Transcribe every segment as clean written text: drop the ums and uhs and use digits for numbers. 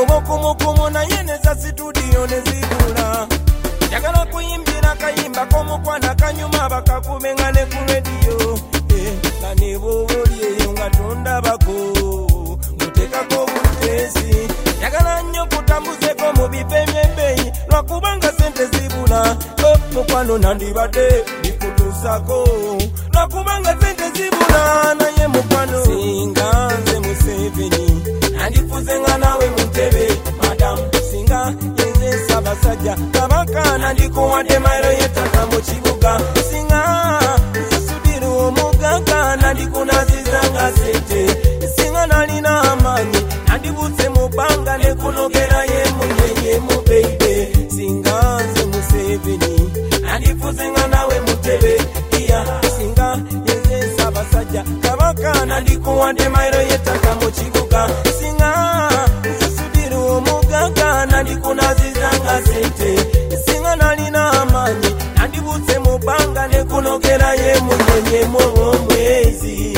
Kagobo kumukumu na yene za studio nezibula. Yagala kuyimbira kayimba komukwana kanyuma bakakubenga ne ku radio. Kane boboli nga tonda bako. Mutekako butesi. Yagala nnyo kutambuzeko mu bipemye bei. Lwakubanga sente zibula. Mukwano nandibadde bikutusako. Lwakubanga sente zibula naye mukwano. Singa nze Museveni nandifuze nga nawe Muntebe madam. Singa yenze Ssaabasajja Kabaka nandikuwadde mayiro y'ettaka mu kibuga. Singa nze Sudiru omugagga nandikunaziza nga sente. Singa nalina amaanyi nandibuze mu bbanga ne kunogera yemu baby. Singa nze Museveni nandifuze nga nawe Muntebe iya. Singa yenze Ssaabasajja Kabaka nandikuwadde mayiro y'ettaka mu kibuga. Singa nze Sudiru omugagga nandikunaziza nga sente. Singa nalina amaanyi nandibuze mu bbanga ne kunogera yemu omwezi.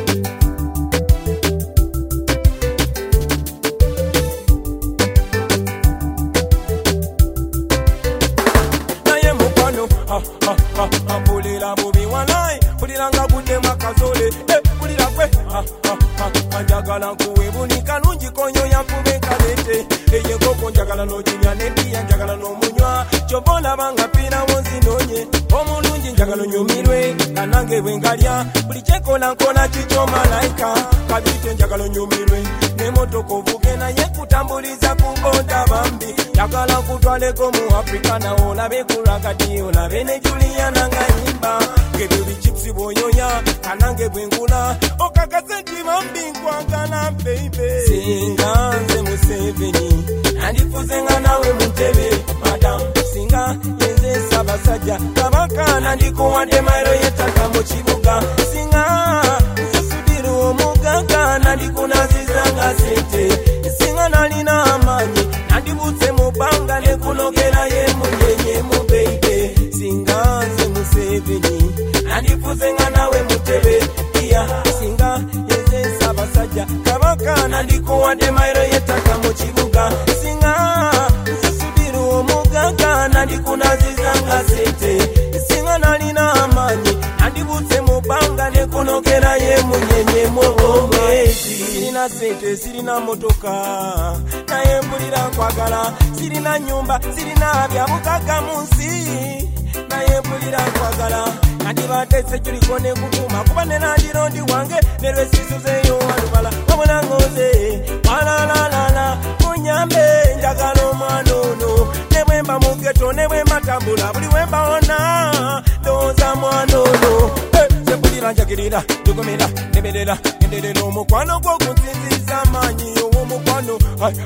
Naye mukwano mpulira bubi walai. Mpulira nga guddemu akazole. Mpulira gwe njagala nkuwe buni kalungi konyo yankube kalete. Eyekoko njagala n'oginya n'ebbiya njagala n'omunywa. Kyova olabanga ppirawo nzinoonye. Omulungi njagala onyumirwe nga nange bwe ngalya. Buli kyekola nkola kikyo malayika. Kabite njagala onyumirwe n'emmotoka ovuge naye kutambuliza ku boda bambi. Njagala nkutwaleko mu Afrika nawe olabe ku ragati olabe ne Juliana nga nyimba. Ng'ebyo bichipusi bw'onyonya kanange bwe ngula. Okakase nti bambi nkwagala baby. Singa nze Museveni nandifuze nga nawe Muntebe madam. Singa yenze Ssaabasajja Kabaka nandikuwadde mayiro y'ettaka mu kibuga. Singa nze Sudiru omugagga nandikunaziza nga sente. Singa nalina amaanyi nandibuze mu bbanga ne kunogera yemu baby. Singa nze Museveni nandifuze nga nawe Muntebe iya. Singa yenze Ssaabasajja Kabaka nandikuwadde mayiro y'ettaka mu kibuga. Singa nze Sudiru omugagga nandikunaziza nga sente. Singa nalina amaanyi nandibuze mu bbanga ne kunogera yemu omwezi. Sirina sente sirina motoka naye mpulira nkwagala. Sirina nyumba sirina bya bugagga mu nsi naye mpulira nkwagala. Nandibadde sejjuliko ne kukuma kuba ne nandirondi wange ne lwesisuzeyo walubala. Wabula ngoze walalalala munyambe njagala omwana ono. Ne bwe mba mu ghetto ne bwe mbatambula buli we mbawona ndowooza mwana ono. Mpulira njagirira njugumira neberera ngenderera omukwano gw'okunsinziza amaanyi ow'omukwano.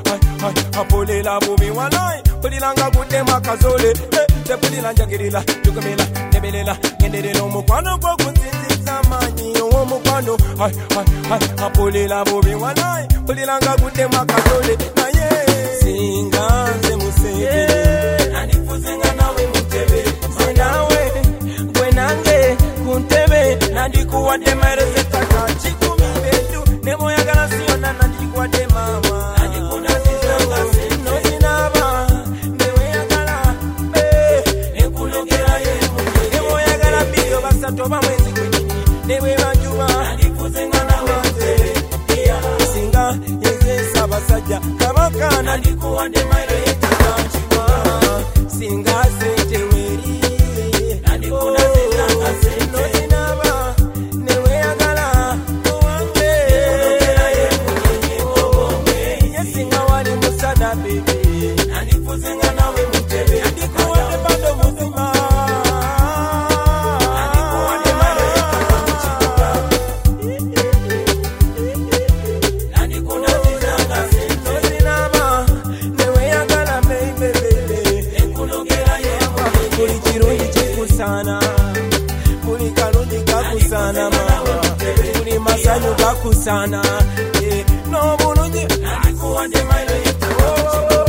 Mpulira bubi walai. Mpulira nga guddemu akazole. Mpulira njagirira njugumira neberera ngenderera omukwano gw'okunsinziza amaanyi ow'omukwano. Mpulira bubi walai. Mpulira nga guddemu akazole naye. Singa nze Museveni nandifuze nga nawe Muntebe. Nze nawe gwe nange ku ntebe nandikuwadde mayiro z'ettaka 10 ne bw'oyagala si yonna nandikuwadde maama. Nandikunaziza nga sente. N'ozinaaba ne weeyagala ne kunogera yemu. Ne bw'oyagala bbiri oba ssatu oba mwezi gwennyini ne bwe banjuba nandifuze nga nawe Muntebe iya. Singa yenze Ssaabasajja Kabaka nandikuwadde mayiro y'ettaka nkiwa. Singa sente weeri nandikunaziza nga sente. N'ozinaaba ne weeyagala owange kunogera yemu omwezi. Singa wali musada baby nandifuze nga nawe Muntebe. Nandikuwadde bado muzima. Nandikuwadde mayiro y'ettaka mu kibuga. Nandikunaziza nga sente. N'ozinaaba ne weeyagala baby ne kunogera yemu. Buli kirungi kikusaana. Buli kalungi kakusaana mama. Buli masanyu gakusaana. N'obulungi nandikuwadde mayiro y'ettaka mu kibuga.